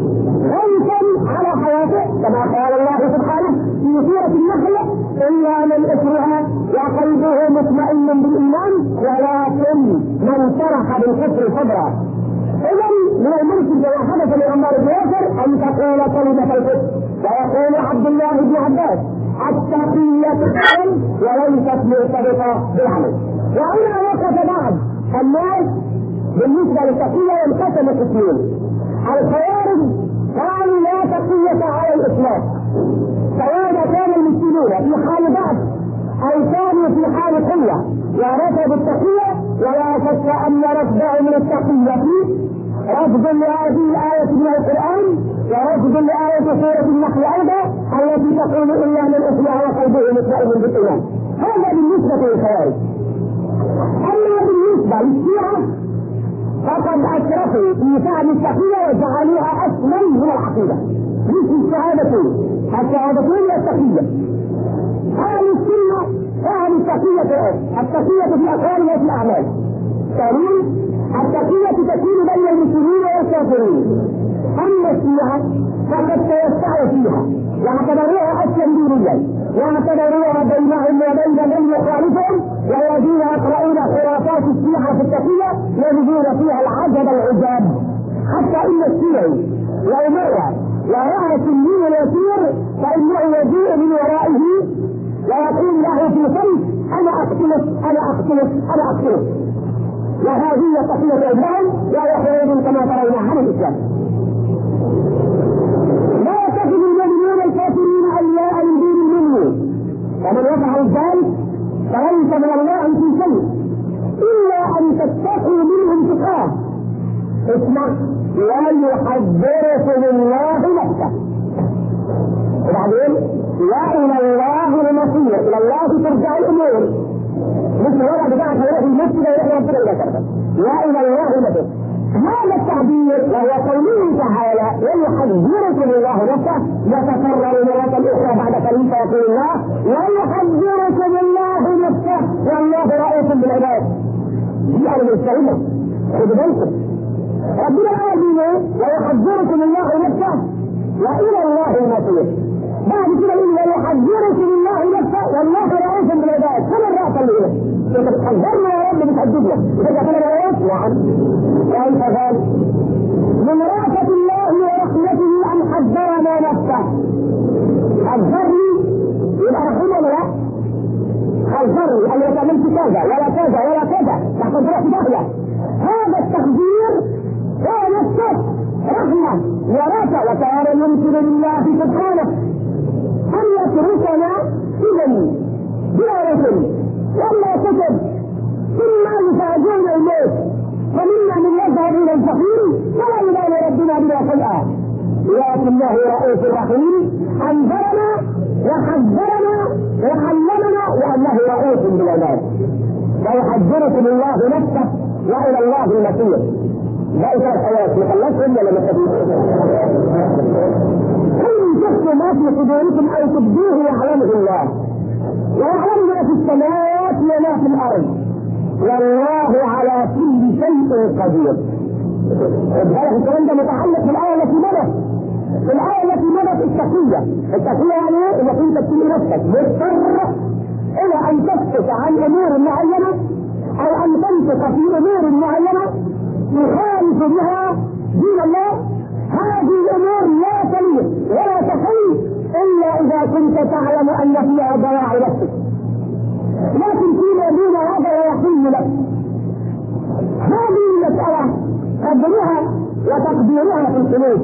خوفا على حياته كما قال الله سبحانه في سوره النحل الا من اكره وقلبه مطمئن بالايمان ولكن من شرح بالكفر صدرا. اذا من الممكن كما حدث لعمار بن ياسر ان تقول كلمه الكفر ويقول عبد الله بن عباس التقية العلم وليست مرتبطة بالعمل. وهنا وقف بعض الناس بالنسبة للتقية ينقسم قسمين. الخوارج قالوا لا تقية على الإطلاق سواء كان المسلمون في حال ضعف أو كانوا في حال قوة ورفضوا التقية ولا شك أن رفضه من التقية رفض لهذه الآية من القرآن ورفض لآية سورة النحل أيضا التي تقول إلا من أصلها وقلبه مطمئن بالإيمان. هذا بالنسبة للخوارج. أما بالنسبة للشيعة فقد أشرفوا في فهم التقية وجعلوها أصلا من العقيدة مثل الشهادتين والتقية. أهل السنة فهم التقية في الأقوال وفي الأعمال. ثانيا التقية تكون بين المسلمين والكافرين. أما الشيعة فقد توسعوا فيها واعتبروها أصلا دينيا واعتبروها بينهم وبين من يخالفهم والذين يقرؤون خرافات الشيعة في التقية يجدون فيها العجب العجاب حتى إن الشيعي لو مر وراء سنين اليسير فإنه يجيء من ورائه ويقول له في صمت أنا أقتلك وهذه تقية إبراهيم وهي خروج كما ترون عن الإسلام. لا يتخذ المؤمنون الكافرين أولياء ومن يفعل ذلك فليس من الله في شيء الا ان تتقوا منهم تقاه. اسمع، ويحذركم الله نفسه. وبعدين والى الله المصير، الى الله ترجع الامور، مش الوضع بتاعك هيروح المسجد ويروح ربنا الى كذا. والى الله المصير. هذا التعبير وهو قوله تعالى ويحذركم الله نفسه، يتكرر مرة أخرى بعد كلمة يقول الله ويحذركم الله نفسه والله رؤوف بالعباد. دي أنا مستعمل، خدوا بالكم ربنا قال ويحذركم الله نفسه وإلى الله المصير. بعد كده يقول ويحذركم الله نفسه والله رؤوف بالعباد. كل الرأس اللي هنا انت بتحذرنا يا رب بتحددنا اذا كان رؤوف. نعم كيف ذلك؟ من رأفة الله ورحمته ان حذرنا نفسه. حذرني يبقى رحمه ولا لا؟ حذرني ان لا تعملش كذا ولا كذا ولا كذا تحت تروح داخله. هذا التحذير هو نفسه رحمه ورأفة، وكان يمكن لله سبحانه ان يتركنا اذا بلا رسل ولا كتب ثم يفاجئنا الموت فمنا من يذهب الى الجحيم ولا يبالي ربنا بنا شيئا، لكنه رؤوف رحيم انذرنا وحذرنا وعلمنا وانه رؤوف بالعباد. ويحذركم الله نفسه والى الله المصير. باقي 3 آيات نخلصهم ولا نخلصهم؟ ان تخفوا ما في صدوركم او تبدوه يعلمه الله ويعلم ما في السماوات وما في الارض والله على كل شيء قدير. الكلام ده متعلق بالايه التي مضت. الايه التي مضت التقيه. التقيه يعني انك انت تكون نفسك مضطر الى ان تسكت عن امور معينه او ان تنطق في امور معينه يخالف بها دين الله. هذه الامور لا تليق ولا تحل الا اذا كنت تعلم ان فيها ضياع نفسك، لكن فيما دون هذا لا يحل لك. هذه المسألة قدرها وتقديرها في القلوب.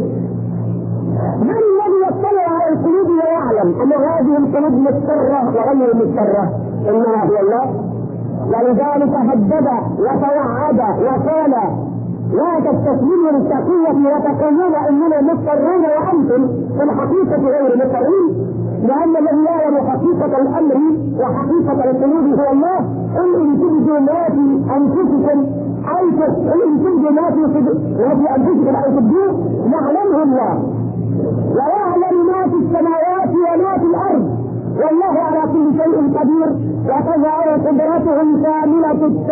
من الذي يطلع على القلوب ويعلم ان هذه القلوب مضطرة وغير مضطرة؟ انما هو الله. ولذلك هدد وتوعد وقال لا تستسلموا للتقية وتقولون اننا مضطرون وانتم في الحقيقة غير مضطرين، لان الذي يعلم حقيقة الامر وحقيقة القلوب هو الله. قل ان تبدوا ما في انفسكم او تبدوا ما في انفسكم او تبدوه يعلمه الله ويعلم ما في السماوات وما في الارض والله على كل شيء قدير. وتظهر قدرته الكاملة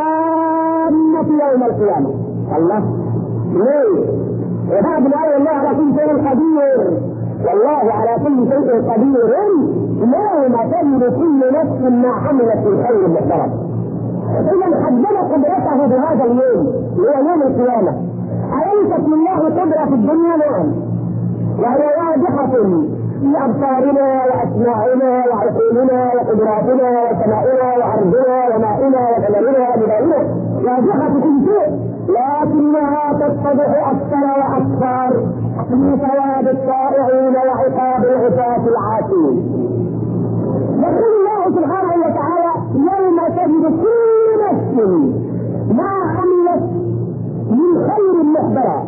التامة يوم القيامة. الله ليه؟ وبعد الآية الله على كل شيء قدير والله على كل شيء قدير يوم تجد كل نفس ما عملت من خير محترم. إذا حدد قدرته بهذا اليوم هو يوم القيامة. أليست لله قدرة في الدنيا؟ نعم، وهي واضحة في أبصارنا وأسماعنا وعقولنا وقدراتنا وسمائنا وعرضنا ومائنا وثمرنا وبدائنا، واضحة في كل شيء، لكنها تتضح أكثر وأكثر في ثواب الطائعين وعقاب العصاة العاصين. يقول الله سبحانه وتعالى يوم تجد كل نفس ما عملت من خير محضرة.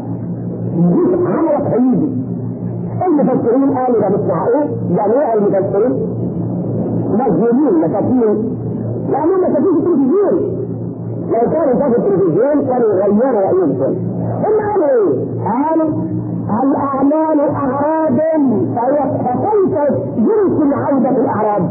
عملت حبيبي. المفسرين قالوا ده مش معقول، جميع المفسرين مجهولين مساكين، لأنهم مساكين في التلفزيون. لو كانوا شافوا التلفزيون كانوا يغيروا رأيهم. هم قالوا ايه؟ قالوا الأعمال أعراض، فكيف يمكن عودة الأعراض؟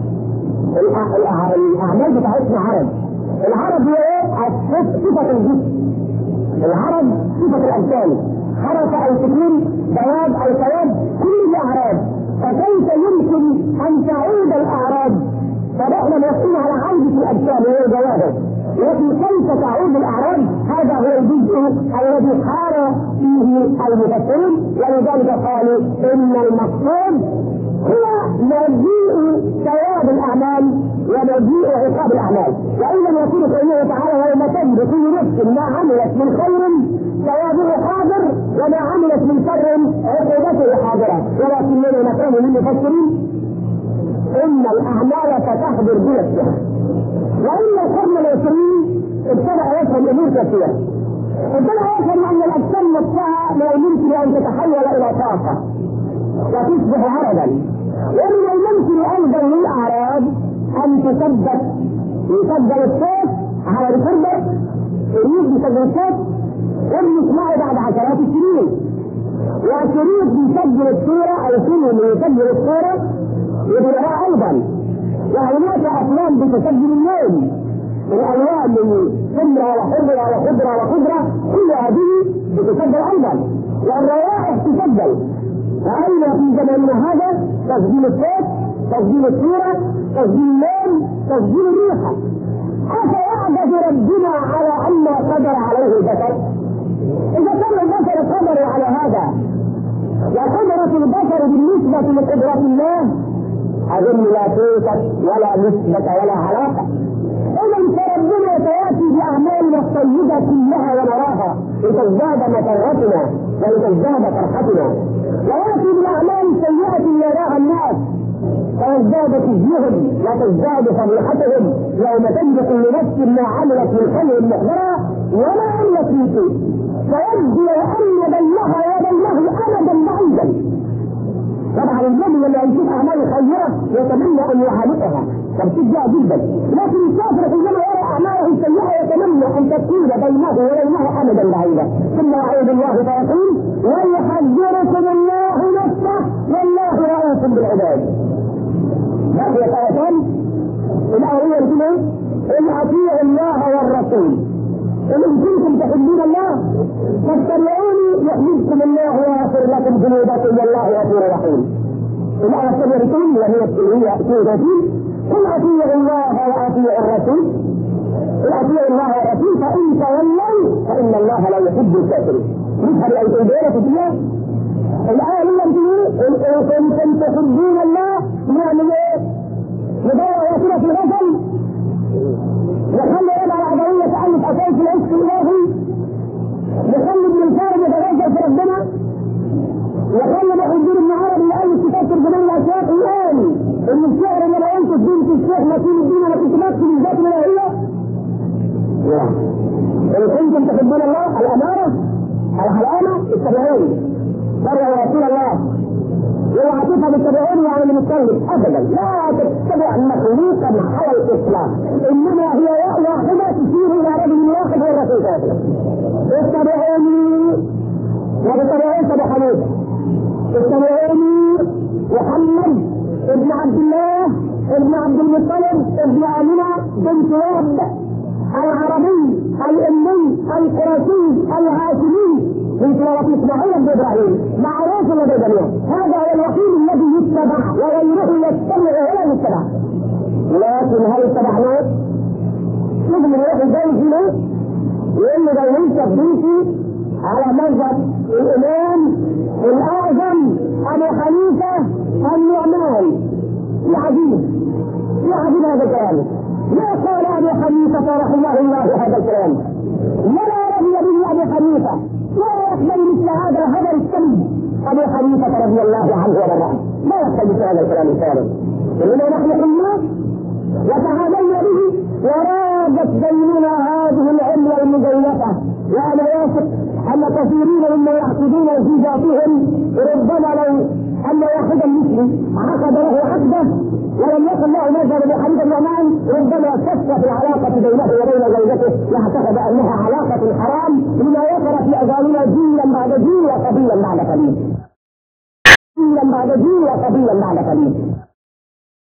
الأعمال بتاعتنا عرض. العرض هو ايه؟ صفة الجسم. العرض صفة الأجسام، حركة أو سكون، بياض أو سواد، كل دي أعراض. فكيف يمكن أن تعود الأعراض؟ فنحن نقول على عودة الأجسام وهي جوابه، لكن كيف تعود الأعراض؟ هذا هو الجزء الذي حار فيه المفسرون، ولذلك قالوا إن المقصود هو مجيء ثواب الأعمال ومجيء عقاب الأعمال. وإذا يقول سبحانه تعالى يوم تجد كل نفس ما عملت من خير ثوابه حاضر وما عملت من شر عقوبته حاضرة. ولكننا نفهم للمفسرين إن الأعمال ابتدأ يفهم امور كثيرة. ابتدأ يفهم ان الاجسام نفسها لا يمكن ان تتحول الى طاقة وتصبح عرضا، ومن الممكن ايضا للاعراض ان يسجل الصوت على ريكوردر، يسجل الصوت ونسمعه بعد عشرات السنين، وشريط يسجل الصورة او فيلم يسجل الصورة يبيعها ايضا. وهناك افلام بتسجل اللون، الالوان من حمرة وحمرة وخضرة وخضرة، كل هذه بتسجل ايضا، والروائح تسجل. فأين في زماننا هذا تسجيل الصوت، تسجيل الصورة، تسجيل اللون، تسجيل الريحة؟ أفيعجز ربنا على أن ما قدر عليه البشر؟ إذا كان البشر قدروا على هذا وقدرة البشر بالنسبة لقدرة الله أظن لا توجد ولا نسبة ولا علاقة. إذا فربنا سيأتي بأعمالنا الطيبة كلها ونراها لتزداد مسرتنا ولتزداد فرحتنا، ويأتي بالأعمال السيئة يراها الناس فيزداد خزيهم وتزداد فضيحتهم يوم تجد كل نفس ما عملت من خير محضرة وما عملت من شيء، فيبدو أن بينها وبينه أبدا بعيدا. طبعا الرجل لما يشوف اعمال خيره يتمنى ان يعالجها، فبتشجع جدا، لكن الكافر حينما يرى اعماله السيئه يتمنى ان تكون بينه وبينها امدا بعيدا. ثم يعود الله فيقول ويحذركم الله نفسه والله رؤوف بالعباد. هذه الايتان الاوليه الاولى ان اطيعوا الله والرسول إن كنتم تحبون الله فاتبعوني يحببكم الله ويغفر لكم ذنوبكم والله غفور رحيم. الآية الثانية وهي التلوية 32 قل أطيعوا الله وأطيعوا الرسول، أطيعوا الله والرسول فإن تولوا فإن الله لا يحب الكافرين. نفهم الآيتين دول في الله. الآية التي إن كنتم تحبون الله نعمل إيه؟ ندور وسيلة في الغزل نخلي يدعى العضوية تألف أساس العشق الإلهي، نخلي ابن الفارغ يتغزل في ربنا، نخلي محمود بن عربي يألف كتاب ترجمان الأشياء الآن إن الشعر اللي أنا قلته في بنت الشيخ نسيم الدين أنا كنت بكتب الذات الإلهية. إن كنتم تحبون الله الأمارة العلامة اتبعوني مرة رسول الله وعطيفة بالتبعوني يعني اللي متكلم أبدا لا تتبع مخلوقا على الإطلاق، إنما هي واحدة تشير إلى رجل واحد هو الرسول صلى الله عليه وسلم. اتبعوني وبتبعون أبو حنيفة، اتبعوني محمد ابن عبد الله ابن عبد المطلب ابن آمنة بنت وهب العربي الأمي القرشي الهاشمي من سورة إسماعيل بن إبراهيم معروف لدى الجميع. هذا هو الوحيد الذي يتبع وغيره يتبع ولا يتبع. لكن هل اتبعناه؟ نجم نروح الجيش له يقول له ده ينسب بنتي على مذهب الإمام الأعظم أبو حنيفة النعمان. يا عجيب هذا الكلام. ما قال أبو حنيفة رحمه الله هذا الكلام ولا رضي به أبو حنيفة ولا يقبل مثل هذا الكلب أبو حنيفة رضي الله عنه وارضاه، لا يقبل مثل هذا الكلام الفارغ. إنما نحن قلنا وتعاملنا به ورادت بيننا هذه العلة المزيفة، وأنا واثق أن كثيرين مما يعقدون في ذاتهم ربما لو أن واحدا مثلي عقد له عقده ولم يكن له مذهب لحديث النعمان ربما شك في العلاقة بينه وبين زوجته واعتقد أنها علاقة حرام لما وصل في أذاننا جيلا بعد جيل وقبيلا بعد قبيل، جيلا بعد جيل وقبيلا بعد قبيل.